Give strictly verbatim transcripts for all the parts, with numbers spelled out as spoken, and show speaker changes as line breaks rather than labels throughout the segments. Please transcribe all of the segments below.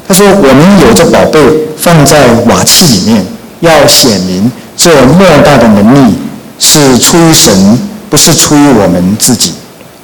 他说：“我们有这宝贝放在瓦器里面，要显明这莫大的能力是出于神，不是出于我们自己。”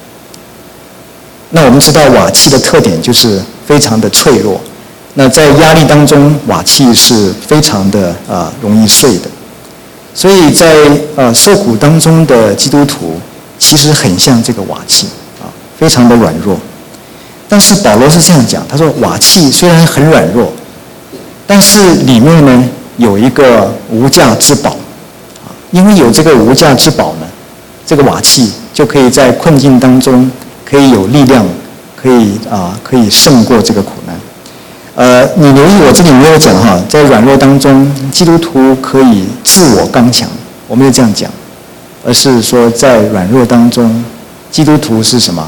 那我们知道瓦器的特点就是非常的脆弱，那在压力当中，瓦器是非常的啊、呃、容易碎的。所以在呃受苦当中的基督徒，其实很像这个瓦器啊，非常的软弱。但是保罗是这样讲，他说瓦器虽然很软弱，但是里面呢有一个无价之宝啊，因为有这个无价之宝呢，这个瓦器就可以在困境当中可以有力量，可以啊可以胜过这个苦难。呃，你留意我这里没有讲哈，在软弱当中，基督徒可以自我刚强，我没有这样讲，而是说在软弱当中，基督徒是什么？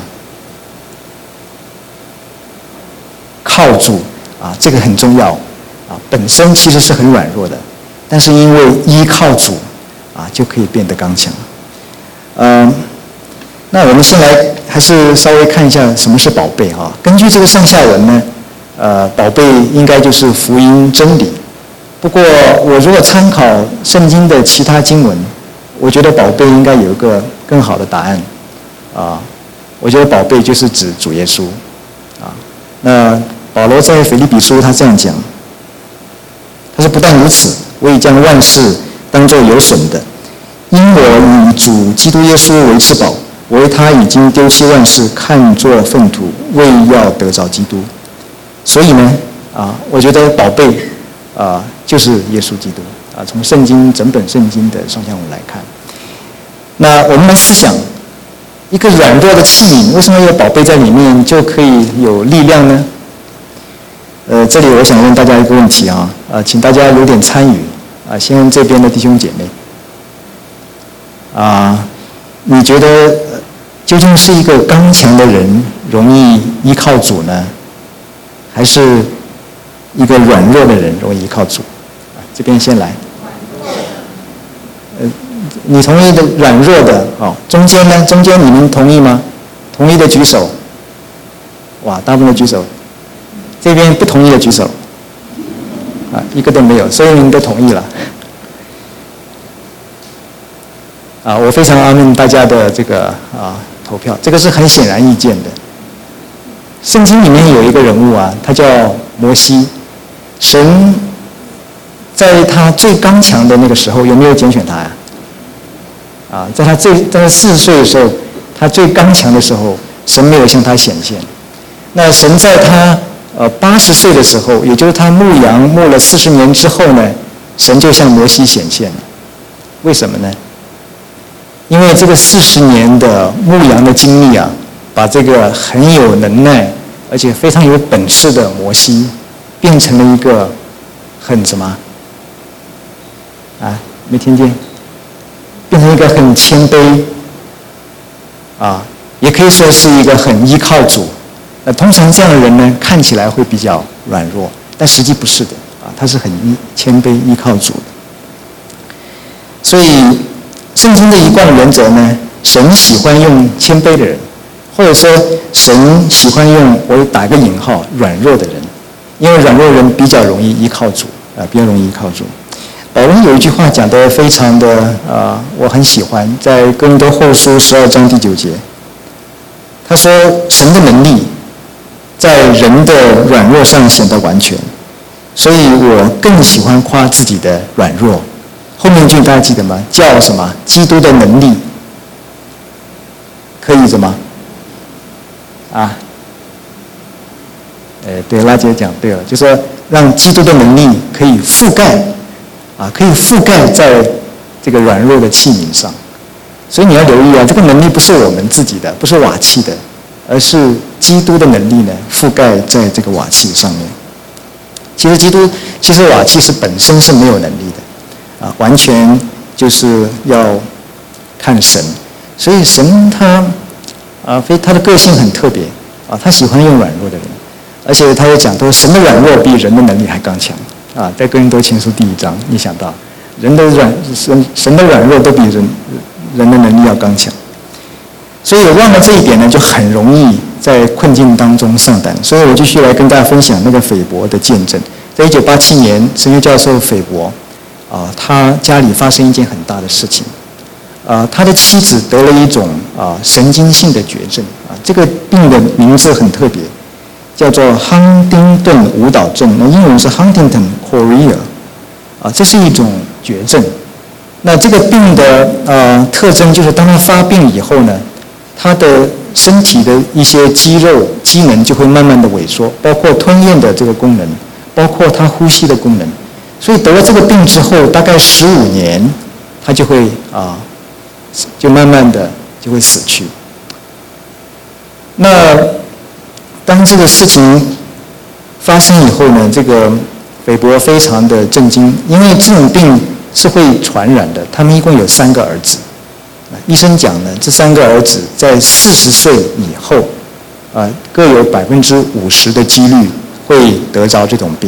靠主啊，这个很重要啊。本身其实是很软弱的，但是因为依靠主啊，就可以变得刚强。嗯、呃，那我们先来还是稍微看一下什么是宝贝哈。根据这个上下文呢。呃，宝贝应该就是福音真理。不过，我如果参考圣经的其他经文，我觉得宝贝应该有一个更好的答案。啊，我觉得宝贝就是指主耶稣。啊，那保罗在腓立比书他这样讲，他说：“不但如此，我已将万事当作有损的，因我以主基督耶稣为至宝，我为他已经丢弃万事，看作粪土，为要得着基督。”所以呢，啊，我觉得宝贝，啊，就是耶稣基督啊。从圣经整本圣经的上下文来看，那我们来思想，一个软弱的器皿，为什么有宝贝在里面就可以有力量呢？呃，这里我想问大家一个问题啊，啊，请大家有点参与啊。先问这边的弟兄姐妹，啊，你觉得究竟是一个刚强的人容易依靠主呢？还是一个软弱的人容易依靠主？啊，这边先来。呃，你同意的软弱的，哦，中间呢？中间你们同意吗？同意的举手。哇，大部分的举手。这边不同意的举手。啊，一个都没有，所以你们都同意了。啊，我非常阿们大家的这个啊投票，这个是很显然易见的。圣经里面有一个人物啊，他叫摩西。神在他最刚强的那个时候，有没有拣选他呀？啊，在他最在他四十岁的时候，他最刚强的时候，神没有向他显现。那神在他呃八十岁的时候，也就是他牧羊牧了四十年之后呢，神就向摩西显现了。为什么呢？因为这个四十年的牧羊的经历啊，把这个很有能耐而且非常有本事的摩西变成了一个很什么啊？没听见？变成一个很谦卑啊，也可以说是一个很依靠主。那通常这样的人呢，看起来会比较软弱，但实际不是的啊，他是很依谦卑依靠主的。所以圣经的一贯的原则呢，神喜欢用谦卑的人。或者说，神喜欢用我打个引号软弱的人，因为软弱人比较容易依靠主啊，比较容易依靠主。保罗有一句话讲得非常的啊、呃，我很喜欢，在哥林多后书十二章第九节，他说：“神的能力在人的软弱上显得完全，所以我更喜欢夸自己的软弱。”后面一句大家记得吗？叫什么？基督的能力可以什么？啊，呃，对，拉姐讲对了，就说让基督的能力可以覆盖，啊，可以覆盖在这个软弱的器皿上。所以你要留意啊，这个能力不是我们自己的，不是瓦器的，而是基督的能力呢，覆盖在这个瓦器上面。其实基督，其实瓦器是本身是没有能力的，啊，完全就是要看神。所以神他。啊，非他的个性很特别啊，他喜欢用软弱的人，而且他也讲说，神的软弱比人的能力还刚强啊。在哥林多前书第一章，你想到人的软神神的软弱都比人人的能力要刚强，所以我忘了这一点呢，就很容易在困境当中上胆，所以我继续来跟大家分享那个斐伯的见证。在一九八七年，神学教授斐伯啊，他家里发生一件很大的事情，啊，他的妻子得了一种啊神经性的绝症啊，这个病的名字很特别，叫做亨丁顿舞蹈症，那英文是 Huntington Chorea 啊，这是一种绝症。那这个病的呃特征就是，当它发病以后呢，它的身体的一些肌肉机能就会慢慢的萎缩，包括吞咽的这个功能，包括它呼吸的功能。所以得了这个病之后，大概十五年，它就会啊，就慢慢的就会死去。那当这个事情发生以后呢，这个斐伯非常的震惊，因为这种病是会传染的。他们一共有三个儿子，医生讲呢，这三个儿子在四十岁以后，啊，各有百分之五十的几率会得着这种病。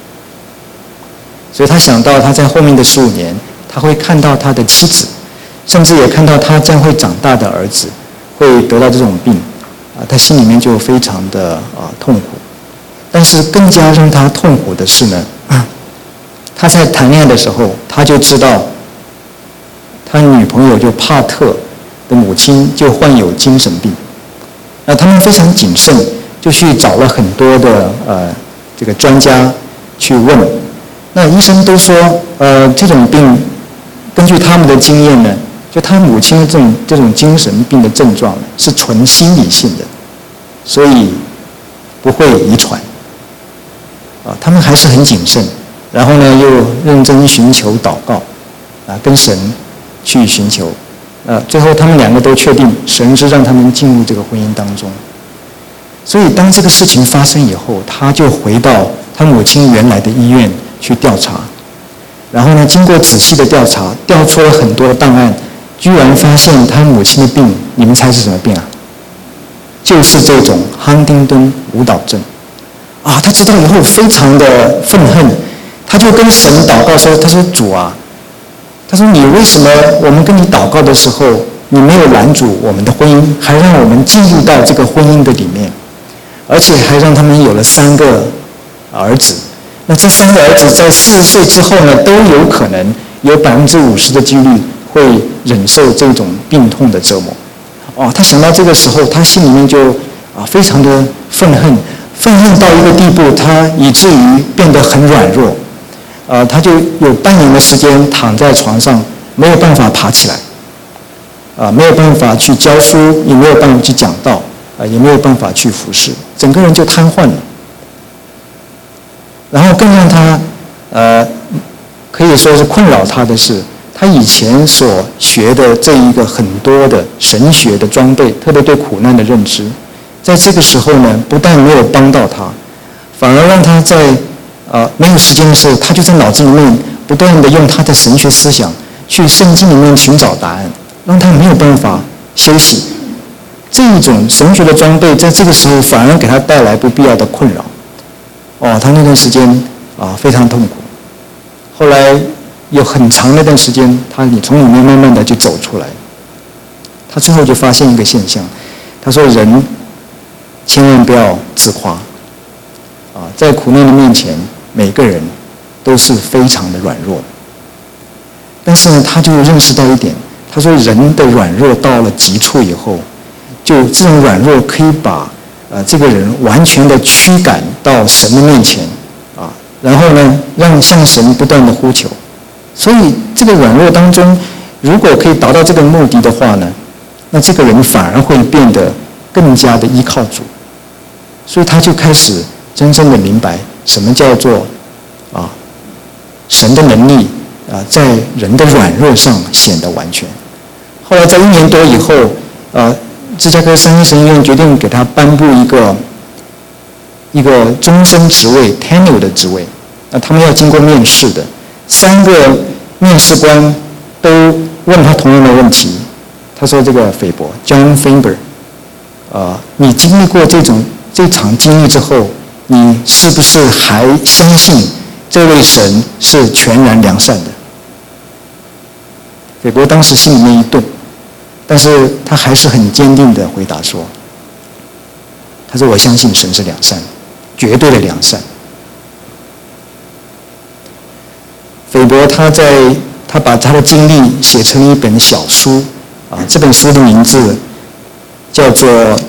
所以他想到他在后面的十五年，他会看到他的妻子，甚至也看到他将会长大的儿子会得到这种病，啊，他心里面就非常的啊痛苦。但是更加让他痛苦的是呢，他在谈恋爱的时候，他就知道他女朋友就帕特的母亲就患有精神病，那他们非常谨慎，就去找了很多的呃这个专家去问。那医生都说，呃，这种病根据他们的经验呢，就他母亲的这种这种精神病的症状呢，是纯心理性的，所以不会遗传。啊，他们还是很谨慎，然后呢，又认真寻求祷告，啊，跟神去寻求，呃，最后他们两个都确定，神是让他们进入这个婚姻当中。所以当这个事情发生以后，他就回到他母亲原来的医院去调查，然后呢，经过仔细的调查，调出了很多的档案，居然发现他母亲的病，你们猜是什么病啊？就是这种亨丁顿舞蹈症。啊，他知道以后非常的愤恨，他就跟神祷告说：“他说主啊，他说你为什么我们跟你祷告的时候，你没有拦阻我们的婚姻，还让我们进入到这个婚姻的里面，而且还让他们有了三个儿子。那这三个儿子在四十岁之后呢，都有可能有百分之五十的几率会忍受这种病痛的折磨。哦，他想到这个时候，他心里面就啊非常的愤恨。”愤恨到一个地步，他以至于变得很软弱，呃，他就有半年的时间躺在床上，没有办法爬起来，啊、呃，没有办法去教书，也没有办法去讲道，啊、呃，也没有办法去服侍，整个人就瘫痪了。然后更让他，呃，可以说是困扰他的是，他以前所学的这一个很多的神学的装备，特别对苦难的认知。在这个时候呢，不但没有帮到他，反而让他在呃没有时间的时候，他就在脑子里面不断的用他的神学思想去圣经里面寻找答案，让他没有办法休息。这一种神学的装备，在这个时候反而给他带来不必要的困扰。哦，他那段时间啊非常痛苦。后来有很长那段时间，他你从里面慢慢的就走出来。他最后就发现一个现象，他说人。千万不要自夸，啊，在苦难的面前，每个人都是非常的软弱的。但是呢，他就认识到一点，他说人的软弱到了极处以后，就这种软弱可以把呃这个人完全的驱赶到神的面前，啊，然后呢，让向神不断的呼求。所以这个软弱当中，如果可以达到这个目的的话呢，那这个人反而会变得更加的依靠主。所以他就开始真正的明白什么叫做啊神的能力啊在人的软弱上显得完全。后来在一年多以后，呃，芝加哥三一神医院决定给他颁布一个一个终身职位 tenure 的职位，那他们要经过面试的，三个面试官都问他同样的问题。他说：“这个斐伯 John Feinberg， 呃，你经历过这种。”这场经历之后，你是不是还相信这位神是全然良善的？斐伯当时心里面一顿，但是他还是很坚定地回答说：“ 他说我相信神是良善，绝对的良善。斐博他在他把他的经历写成一本小书啊，这本书的名字叫做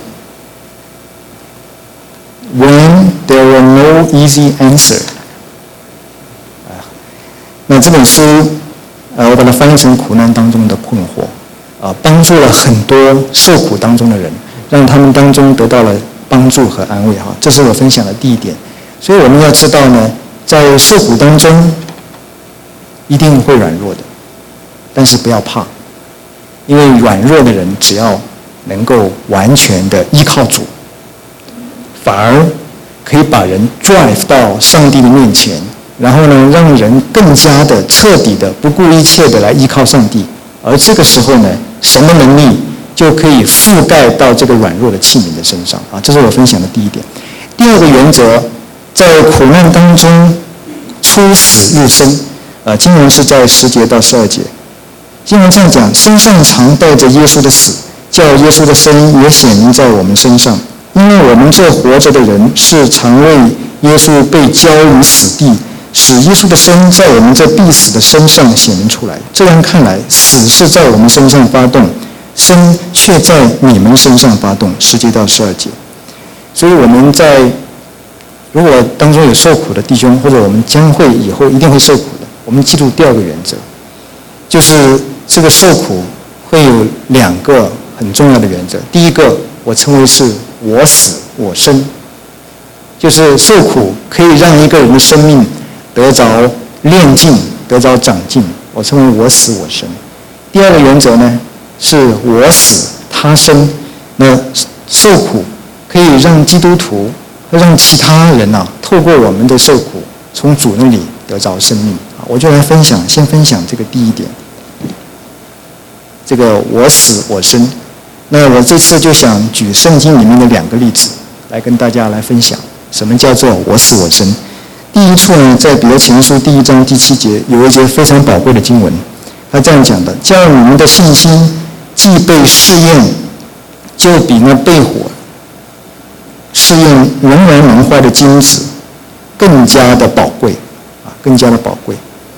When There Were No Easy Answer。啊，那这本书，呃，我把它翻译成苦难当中的困惑，啊，帮助了很多受苦当中的人，让他们当中得到了帮助和安慰哈。这是我分享的第一点。所以我们要知道呢，在受苦当中，一定会软弱的，但是不要怕，因为软弱的人只要能够完全的依靠主，反而可以把人 drive 到上帝的面前，然后呢，让人更加的彻底的不顾一切的来依靠上帝，而这个时候呢，神的能力就可以覆盖到这个软弱的器皿的身上啊，这是我分享的第一点。第二个原则，在苦难当中出死入生。呃，经文是在十节到十二节，经文这样讲：身上常带着耶稣的死，叫耶稣的生也显明在我们身上。因为我们这活着的人是常为耶稣被交于死地，使耶稣的生在我们这必死的身上显明出来。这样看来，死是在我们身上发动，生却在你们身上发动。十节到十二节。所以我们在如果当中有受苦的弟兄，或者我们将会以后一定会受苦的，我们记住第二个原则，就是这个受苦会有两个很重要的原则。第一个，我称为是我死我生，就是受苦可以让一个人的生命得着炼净，得着长进，我称为我死我生。第二个原则呢，是我死他生。那受苦可以让基督徒会让其他人啊，透过我们的受苦，从主那里得着生命。我就来分享，先分享这个第一点，这个我死我生。那我这次就想举圣经里面的两个例子来跟大家来分享，什么叫做我死我生。第一处呢，在彼得前书第一章第七节有一节非常宝贵的经文，他这样讲的：叫你们的信心既被试验，就比那被火试验仍然能坏的金子更加的宝贵啊，更加的宝贵。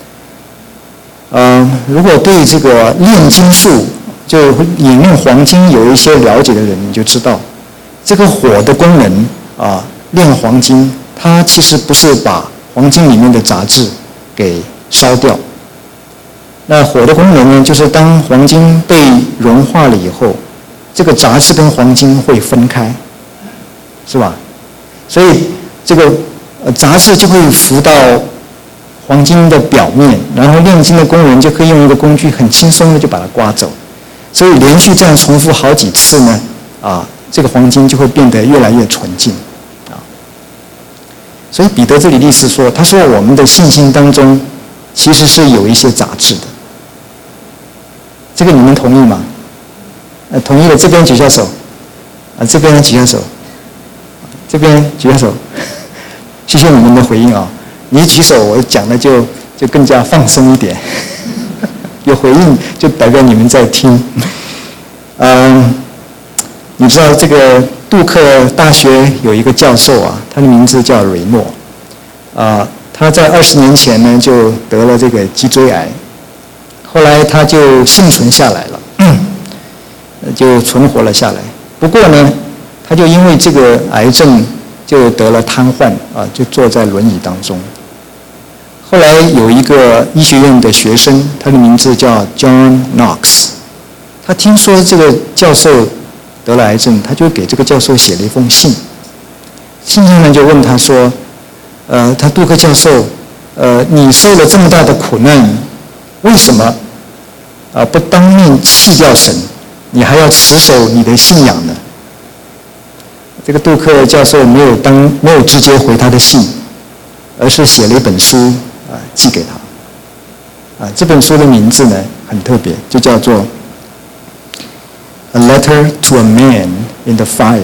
呃，如果对这个炼金术，就引用黄金有一些了解的人，你就知道，这个火的功能啊，炼黄金，它其实不是把黄金里面的杂质给烧掉。那火的功能呢，就是当黄金被融化了以后，这个杂质跟黄金会分开，是吧？所以这个呃杂质就会浮到黄金的表面，然后炼金的工人就可以用一个工具很轻松的就把它刮走。所以连续这样重复好几次呢，啊，这个黄金就会变得越来越纯净，啊。所以彼得这里的意思说，他说我们的信心当中其实是有一些杂质的。这个你们同意吗？呃，同意的这边举下手，啊，这边举下手，这边举下手，谢谢你们的回应啊！你一举手，我讲的就就更加放松一点。有回应就代表你们在听。嗯，你知道这个杜克大学有一个教授啊，他的名字叫瑞诺，啊，他在二十年前呢就得了这个脊椎癌，后来他就幸存下来了，就存活了下来。不过呢，他就因为这个癌症就得了瘫痪啊，就坐在轮椅当中。后来有一个医学院的学生，他的名字叫 John Knox， 他听说这个教授得了癌症，他就给这个教授写了一封信。信上呢就问他说：“呃，他杜克教授，呃，你受了这么大的苦难，为什么啊、呃、不当面弃掉神，你还要持守你的信仰呢？”这个杜克教授没有当没有直接回他的信，而是写了一本书。啊，寄给他。啊，这本书的名字呢很特别，就叫做《A Letter to a Man in the Fire》。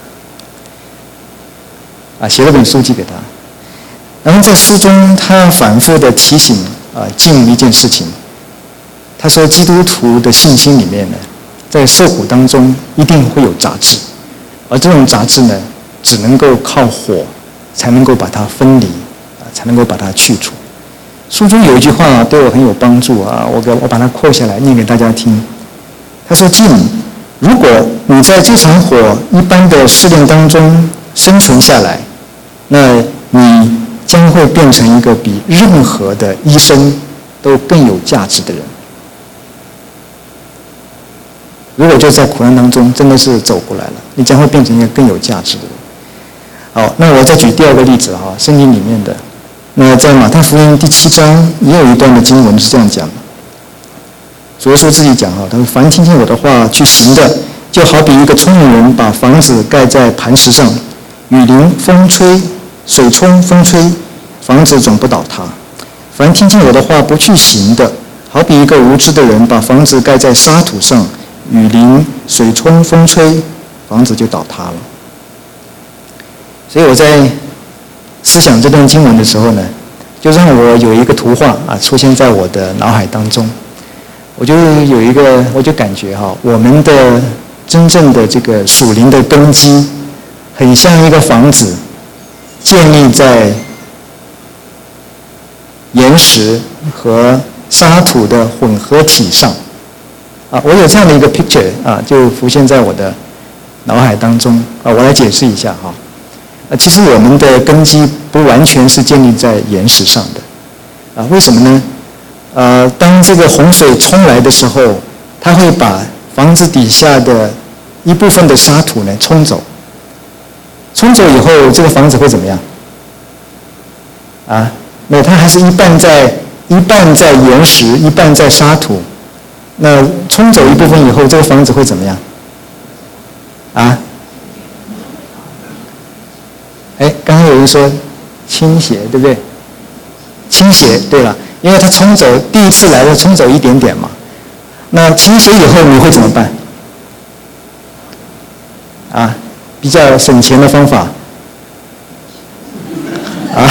啊，写了本书寄给他。然后在书中，他反复的提醒啊，记录一件事情。他说，基督徒的信心里面呢，在受苦当中一定会有杂质，而这种杂质呢， 只能够靠火才能够把它分离，啊，才能够把它去除。书中有一句话对我很有帮助啊，我给我把它扩下来念给大家听。他说：“静，如果你在这场火一般的试炼当中生存下来，那你将会变成一个比任何的医生都更有价值的人。如果就在苦难当中真的是走过来了，你将会变成一个更有价值的人。”好，那我再举第二个例子哈，圣经里面的。那在马太福音第七章也有一段的经文是这样讲的。主耶稣自己讲哈，他说：“凡听见我的话去行的，就好比一个聪明人把房子盖在磐石上，雨淋风吹，水冲风吹，房子总不倒塌。凡听见我的话不去行的，好比一个无知的人把房子盖在沙土上，雨淋水冲风吹，房子就倒塌了。”所以我在思想这段经文的时候呢，就让我有一个图画啊出现在我的脑海当中。我就有一个，我就感觉哈，我们的真正的这个属灵的根基，很像一个房子，建立在岩石和沙土的混合体上。啊，我有这样的一个 picture 啊，就浮现在我的脑海当中啊。我来解释一下哈。啊，其实我们的根基不完全是建立在岩石上的，啊，为什么呢？呃，当这个洪水冲来的时候，它会把房子底下的一部分的沙土呢冲走，冲走以后，这个房子会怎么样？啊，那它还是一半在一半在岩石，一半在沙土。那冲走一部分以后，这个房子会怎么样？啊？哎，刚刚有人说倾斜，对不对？倾斜，对了，因为它冲走第一次来了，冲走一点点嘛。那倾斜以后你会怎么办？啊，比较省钱的方法。啊。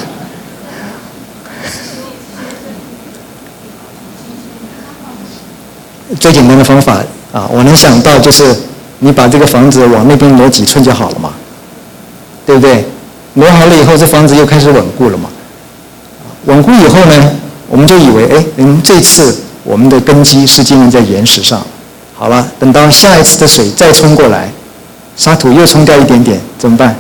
最简单的方法啊，我能想到就是你把这个房子往那边挪几寸就好了嘛。对不对？挪好了以后，这房子又开始稳固了嘛。稳固以后呢，我们就以为，哎，嗯，这次我们的根基是建立在岩石上。好了，等到下一次的水再冲过来，沙土又冲掉一点点，怎么办？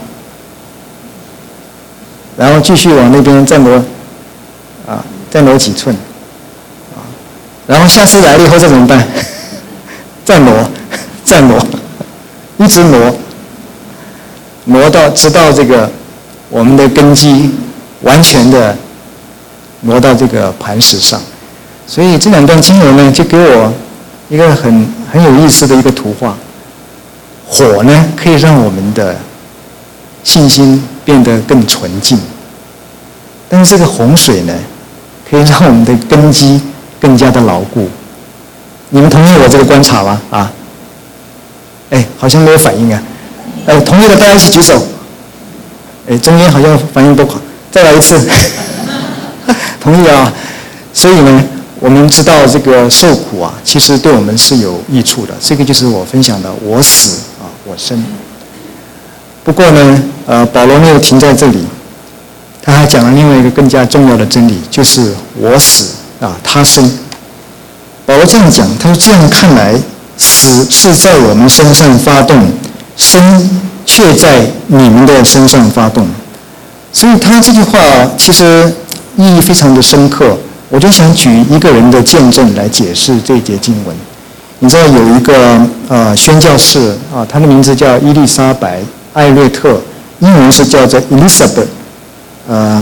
然后继续往那边再挪，啊，再挪几寸，啊，然后下次来了以后再怎么办？再挪，再挪，一直挪。挪到直到这个我们的根基完全的挪到这个磐石上，所以这两段经文呢，就给我一个很很有意思的一个图画。火呢，可以让我们的信心变得更纯净，但是这个洪水呢，可以让我们的根基更加的牢固。你们同意我这个观察吗？啊？哎，好像没有反应啊。呃，同意的大家一起举手。哎，中间好像反应不好，再来一次。同意啊。所以呢，我们知道这个受苦啊，其实对我们是有益处的。这个就是我分享的，我死啊，我生。不过呢，呃，保罗没有停在这里，他还讲了另外一个更加重要的真理，就是我死啊，他生。保罗这样讲，他说这样看来，死是在我们身上发动。生却在你们的身上发动，所以他这句话其实意义非常的深刻。我就想举一个人的见证来解释这一节经文。你知道有一个呃宣教士啊，他的名字叫伊丽莎白·艾略特，英文是叫做 Elizabeth 呃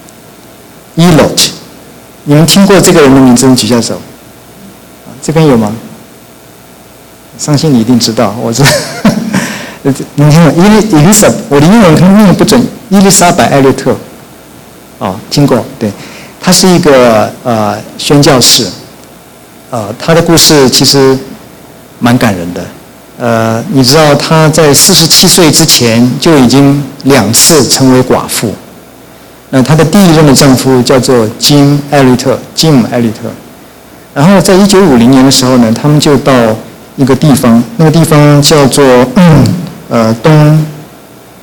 Elliot。你们听过这个人的名字？你举下手。这边有吗？相信你一定知道，我知道。你看，伊丽伊丽莎，我的英文可能念不准，伊丽莎白·艾略特，哦，听过，对，他是一个呃宣教士，呃，他的故事其实蛮感人的，呃，你知道他在四十七岁之前就已经两次成为寡妇，那她的第一任的丈夫叫做金·艾略特，金·艾略特，然后在一九五零年的时候呢，他们就到一个地方，那个地方叫做嗯。呃，东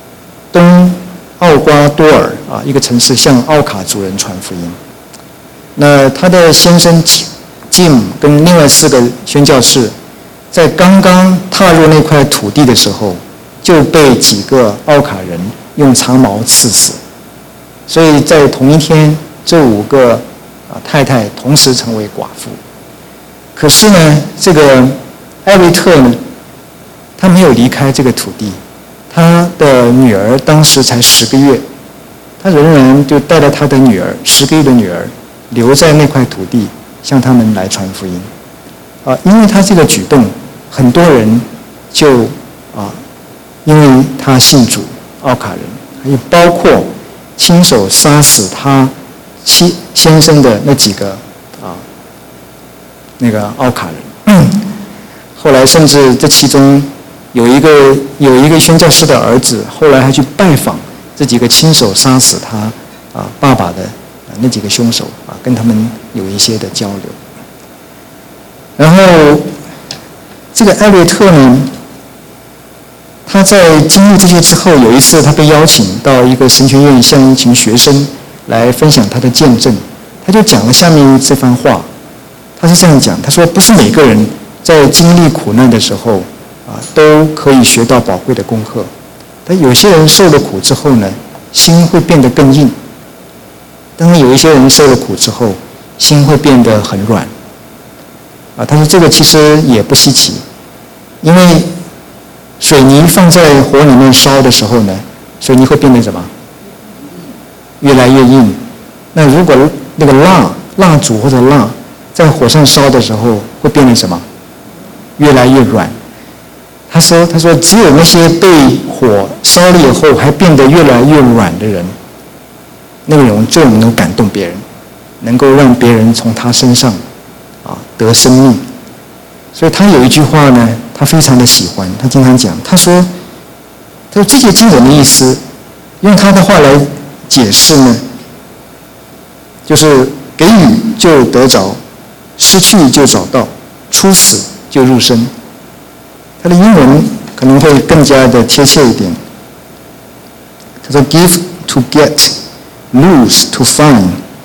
东奥瓜多尔啊一个城市向奥卡族人传福音。那他的先生 Jim 跟另外四个宣教士，在刚刚踏入那块土地的时候，就被几个奥卡人用长矛刺死。所以在同一天，这五个啊太太同时成为寡妇。可是呢，这个艾瑞特呢，他没有离开这个土地，他的女儿当时才十个月，他仍然就带着他的女儿十个月的女儿留在那块土地，向他们来传福音。啊，因为他这个举动，很多人就啊，因为他信主，奥卡人，还有包括亲手杀死他妻先生的那几个啊，那个奥卡人。后来甚至这其中有一个有一个宣教师的儿子，后来还去拜访这几个亲手杀死他啊爸爸的啊那几个凶手啊，跟他们有一些的交流。然后这个艾略特呢，他在经历这些之后，有一次他被邀请到一个神学院向一群学生来分享他的见证，他就讲了下面这番话。他是这样讲，他说不是每个人在经历苦难的时候啊都可以学到宝贵的功课，但有些人受了苦之后呢，心会变得更硬。当然有一些人受了苦之后，心会变得很软。啊，他说这个其实也不稀奇，因为水泥放在火里面烧的时候呢，水泥会变得什么？越来越硬。那如果那个蜡蜡烛或者蜡在火上烧的时候，会变成什么？越来越软。他说：“他说只有那些被火烧了以后还变得越来越软的人，那个人最能感动别人，能够让别人从他身上啊得生命。所以他有一句话呢，他非常的喜欢，他经常讲，他说：他说这些经文的意思，用他的话来解释呢，就是给予就得着，失去就找到，出死就入生。他的英文可能会更加的贴切一点。他说 ：“Give to get, lose to find,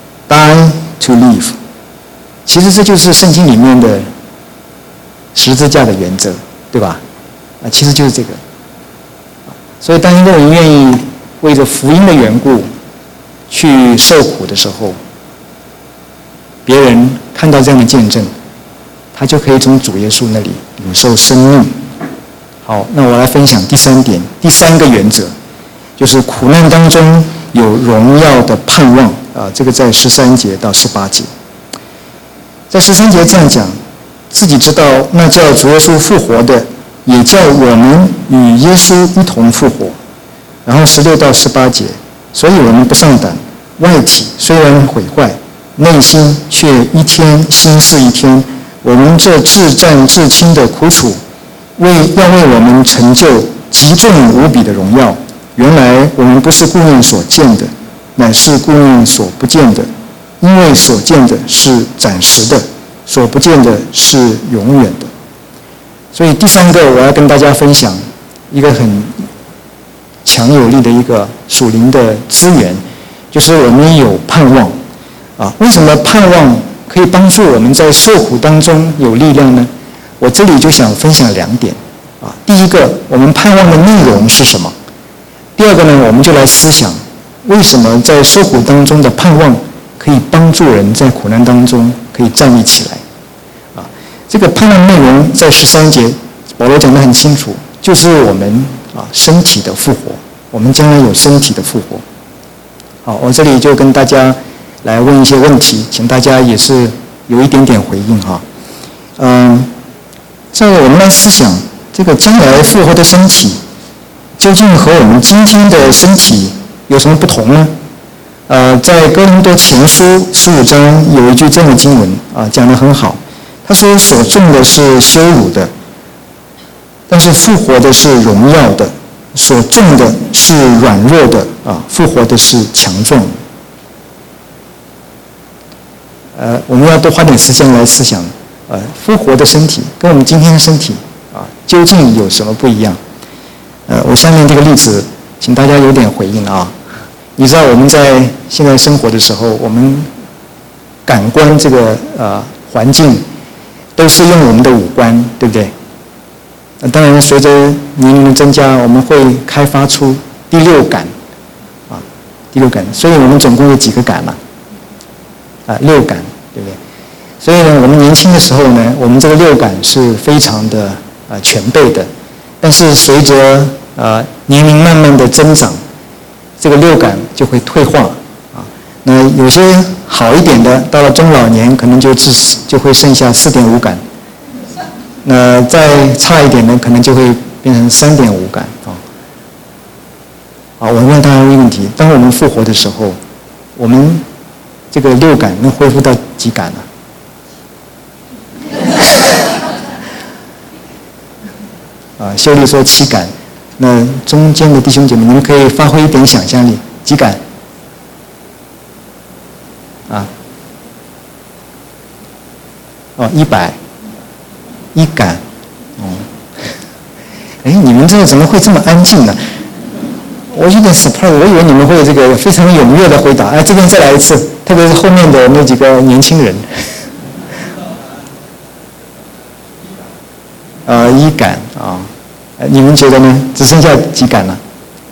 die to live。”其实这就是圣经里面的十字架的原则，对吧？啊，其实就是这个。所以，当一个人愿意为着福音的缘故去受苦的时候，别人看到这样的见证，他就可以从主耶稣那里领受生命。好，那我来分享第三点，第三个原则，就是苦难当中有荣耀的盼望啊。这个在十三节到十八节，在十三节这样讲，自己知道那叫主耶稣复活的，也叫我们与耶稣一同复活。然后十六到十八节，所以我们不上胆，外体虽然毁坏，内心却一天新似一天。我们这至战至轻的苦楚，为要为我们成就极重无比的荣耀。原来我们不是顾念所见的，乃是顾念所不见的，因为所见的是暂时的，所不见的是永远的。所以第三个我要跟大家分享一个很强有力的一个属灵的资源，就是我们有盼望啊。为什么盼望可以帮助我们在受苦当中有力量呢？我这里就想分享两点啊。第一个，我们盼望的内容是什么？第二个呢，我们就来思想为什么在受苦当中的盼望可以帮助人在苦难当中可以站立起来啊。这个盼望内容在十三节保罗讲得很清楚，就是我们啊身体的复活，我们将来有身体的复活。好，我这里就跟大家来问一些问题，请大家也是有一点点回应哈。嗯，这个我们来思想这个将来复活的身体，究竟和我们今天的身体有什么不同呢？呃，在哥林多前书十五章有一句这样的经文啊，讲得很好。他说：“所种的是羞辱的，但是复活的是荣耀的；所种的是软弱的啊，复活的是强壮的。”呃，我们要多花点时间来思想，呃，复活的身体跟我们今天的身体啊，究竟有什么不一样？呃，我下面这个例子， 请大家有点回应啊！你知道我们在现在生活的时候，我们感官这个呃环境都是用我们的五官，对不对？那当然，随着年龄的增加，我们会开发出第六感，啊，第六感。所以我们总共有几个感嘛？啊，六感，对不对？所以呢，我们年轻的时候呢，我们这个六感是非常的呃全备的。但是随着呃年龄慢慢的增长，这个六感就会退化啊。那有些好一点的，到了中老年可能就只就会剩下四点五感。那再差一点呢，可能就会变成三点五感啊。好，我问大家一个问题：当我们复活的时候，我们这个六感能恢复到几感呢？啊，修理说七感，那中间的弟兄姐妹，你们可以发挥一点想象力，几感？啊？哦，一百。一感，哦，哎，你们这个怎么会这么安静呢？我有点 surprise， 我以为你们会这个非常踊跃的回答。哎，这边再来一次，特别是后面的那几个年轻人。呃，一感啊，你们觉得呢？只剩下几感了？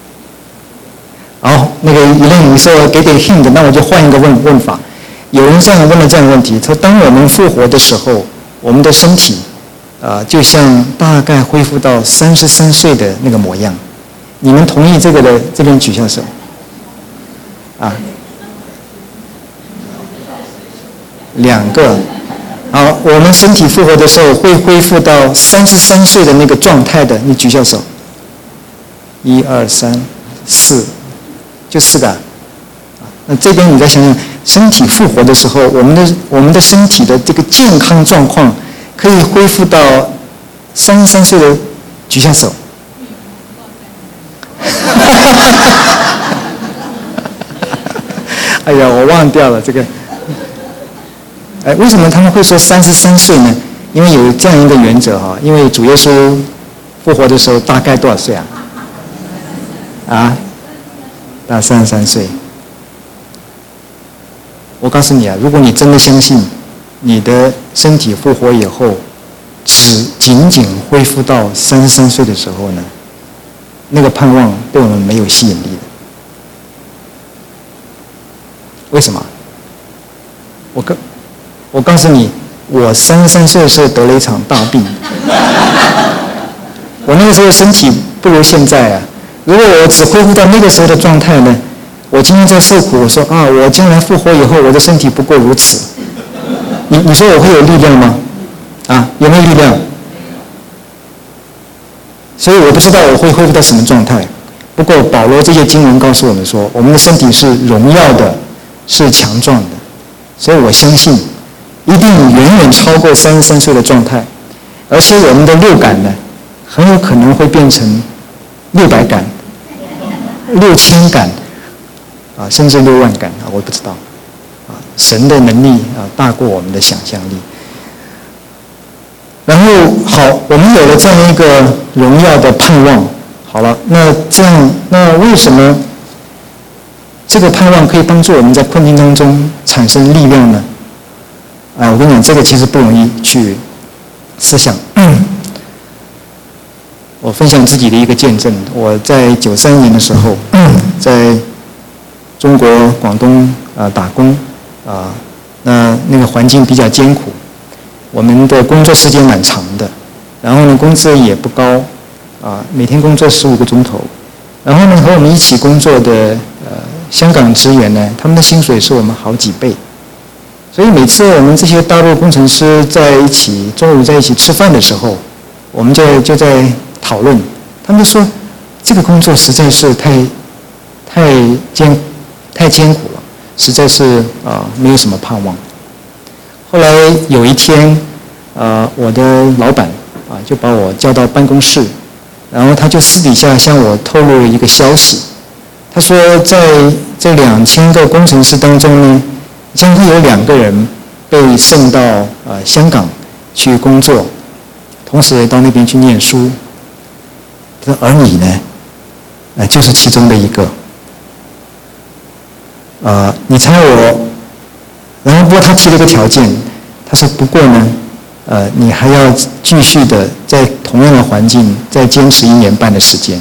好，那个一令你说给点 hint， 那我就换一个问问法。有人这样问了这样的问题，说当我们复活的时候，我们的身体。呃，就像大概恢复到三十三岁的那个模样，你们同意这个的？这边举下手。啊，两个。好，我们身体复活的时候会恢复到三十三岁的那个状态的，你举下手。一二三四，就四个。那这边你再想想，身体复活的时候，我们的我们的身体的这个健康状况。可以恢复到三十三岁的，举下手。哎呀，我忘掉了这个。哎，为什么他们会说三十三岁呢？因为有这样一个原则哈，因为主耶稣复活的时候大概多少岁啊？啊，大三十三岁。我告诉你啊，如果你真的相信。你的身体复活以后，只仅仅恢复到三十三岁的时候呢，那个盼望对我们没有吸引力的。为什么？我告我告诉你，我三十三岁的时候得了一场大病，我那个时候身体不如现在啊。如果我只恢复到那个时候的状态呢，我今天在受苦，我说啊，我将来复活以后，我的身体不过如此。你你说我会有力量吗？啊，有没有力量？所以我不知道我会恢复到什么状态。不过保罗这些经文告诉我们说，我们的身体是荣耀的，是强壮的。所以我相信，一定远远超过三十三岁的状态。而且我们的六感呢，很有可能会变成六百感、六千感，啊，甚至六万感啊，我不知道。神的能力啊，大过我们的想象力。然后好，我们有了这样一个荣耀的盼望，好了，那这样，那为什么这个盼望可以帮助我们在困境当中产生力量呢？啊，我跟你讲，这个其实不容易去思想。我分享自己的一个见证，我在九三年的时候，在中国广东啊打工。啊，那那个环境比较艰苦，我们的工作时间蛮长的，然后呢，工资也不高，啊，每天工作十五个钟头，然后呢，和我们一起工作的呃香港职员呢，他们的薪水是我们好几倍，所以每次我们这些大陆工程师在一起中午在一起吃饭的时候，我们就就在讨论，他们就说这个工作实在是太太艰太艰苦了。实在是啊、呃，没有什么盼望。后来有一天，呃，我的老板啊就把我叫到办公室，然后他就私底下向我透露了一个消息。他说，在这两千个工程师当中呢，将会有两个人被送到呃香港去工作，同时到那边去念书。他说，而你呢？ 呃，就是其中的一个。呃，你猜我，然后不过他提了一个条件，他说不过呢，呃，你还要继续的在同样的环境再坚持一年半的时间。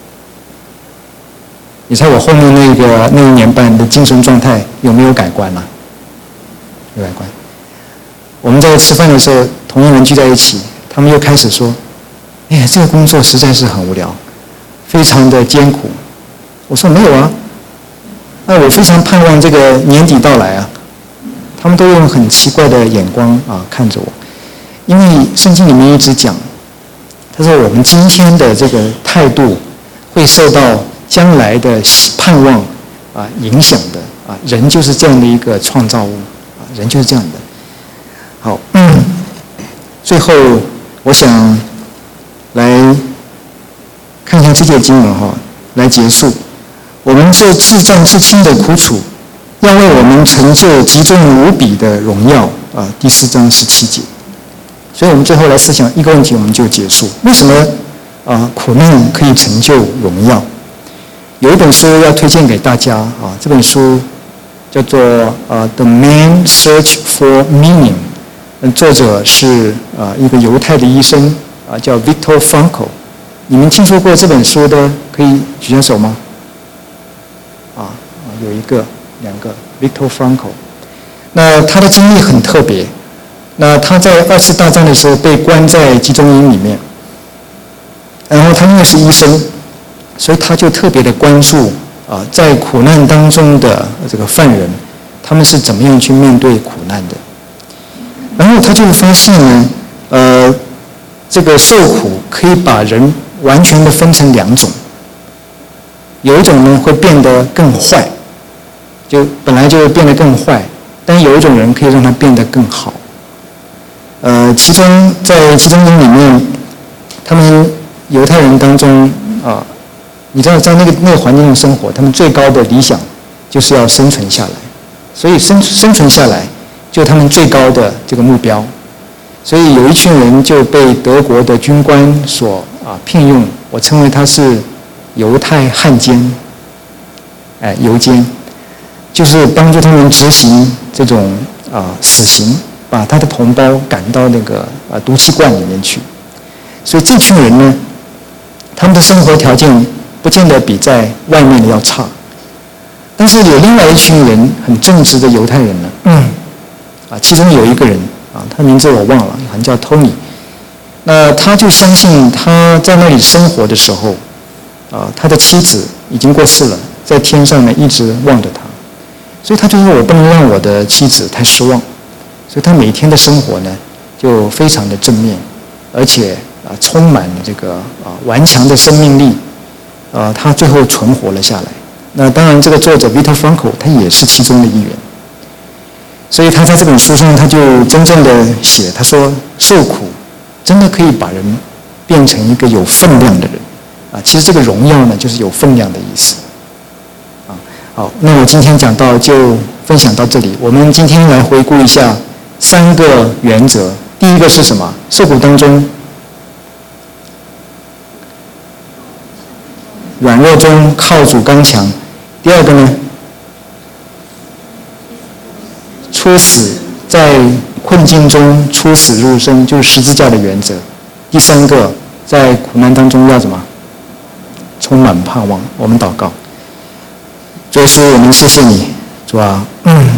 你猜我后面那个那一年半的精神状态有没有改观呢、啊？有改观。我们在吃饭的时候，同龄人聚在一起，他们又开始说：“哎呀，这个工作实在是很无聊，非常的艰苦。”我说：“没有啊，那我非常盼望这个年底到来啊。”他们都用很奇怪的眼光啊看着我，因为圣经里面一直讲，他说我们今天的这个态度会受到将来的盼望啊影响的啊，人就是这样的一个创造物啊，人就是这样的。好，嗯，最后我想来看一下这节经文哈，来结束。我们这至暂至轻的苦楚，要为我们成就极重无比的荣耀啊！第四章十七节。所以我们最后来思想一个问题，我们就结束。为什么啊苦难可以成就荣耀？有一本书要推荐给大家啊，这本书叫做啊《The Man Search for Meaning》，作者是啊一个犹太的医生啊，叫 Viktor Frankl。你们听说过这本书的，可以举下手吗？啊，有一个、两个 Viktor Frankl。那他的经历很特别。那他在二次大战的时候被关在集中营里面，然后他因为是医生，所以他就特别的关注啊，在苦难当中的这个犯人，他们是怎么样去面对苦难的。然后他就发现呢，呃，这个受苦可以把人完全的分成两种，有一种呢会变得更坏，就本来就变得更坏，但有一种人可以让他变得更好。呃，其中在集中营里面，他们犹太人当中啊，你知道在那个那个环境中生活，他们最高的理想就是要生存下来，所以生生存下来就他们最高的这个目标。所以有一群人就被德国的军官所啊聘用，我称为他是犹太汉奸，哎，犹奸，就是帮助他们执行这种啊死刑。把他的同胞赶到那个啊毒气罐里面去，所以这群人呢，他们的生活条件不见得比在外面的要差，但是有另外一群人很正直的犹太人呢，嗯，啊，其中有一个人啊，他名字我忘了，好像叫 Tony， 那他就相信他在那里生活的时候，啊，他的妻子已经过世了，在天上呢一直望着他，所以他就说我不能让我的妻子太失望。所以他每天的生活呢，就非常的正面，而且啊充满了这个啊顽强的生命力，啊他最后存活了下来。那当然，这个作者 Viktor Frankl 他也是其中的一员。所以他在这本书上，他就真正的写，他说受苦真的可以把人变成一个有分量的人啊。其实这个荣耀呢，就是有分量的意思。啊，好，那我今天讲到就分享到这里。我们今天来回顾一下。三个原则，第一个是什么？受苦当中，软弱中靠主刚强。第二个呢，出死在困境中出死入生，就是十字架的原则。第三个，在苦难当中要什么？充满盼望。我们祷告，主耶稣，我们谢谢你，主啊，嗯。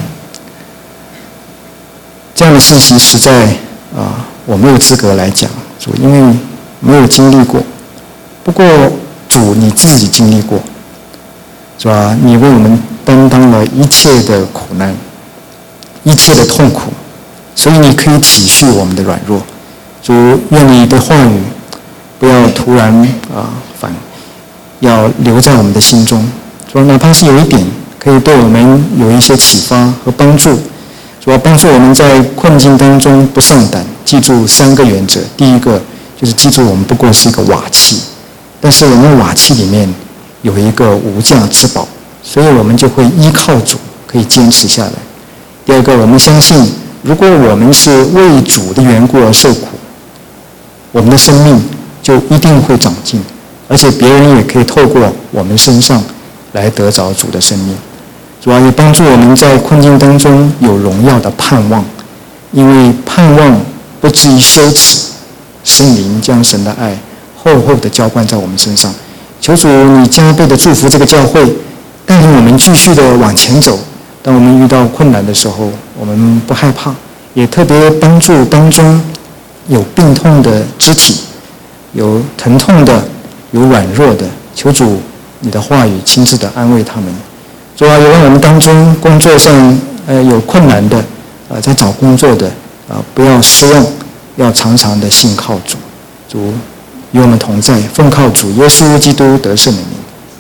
这样的信息实在啊，我没有资格来讲，主，因为没有经历过。不过主你自己经历过，是吧？你为我们担当了一切的苦难，一切的痛苦，所以你可以体恤我们的软弱。主，愿你的话语不要突然啊反，要留在我们的心中。主，哪怕是有一点，可以对我们有一些启发和帮助。主要帮助我们在困境当中不上胆，记住三个原则。第一个就是记住我们不过是一个瓦器，但是我们瓦器里面有一个无价之宝，所以我们就会依靠主，可以坚持下来。第二个，我们相信，如果我们是为主的缘故而受苦，我们的生命就一定会长进， 而且别人也可以透过我们身上来得着主的生命。主啊，也帮助我们在困境当中有荣耀的盼望，因为盼望不至于羞耻，圣灵将神的爱厚厚的浇灌在我们身上。求主你加倍的祝福这个教会，带领我们继续的往前走。当我们遇到困难的时候，我们不害怕，也特别帮助当中有病痛的肢体，有疼痛的，有软弱的。求主你的话语亲自的安慰他们。主啊，也让我们当中工作上呃有困难的，呃在找工作的啊、呃、不要失望，要常常的信靠主。主与我们同在，奉靠主耶稣基督得胜的名。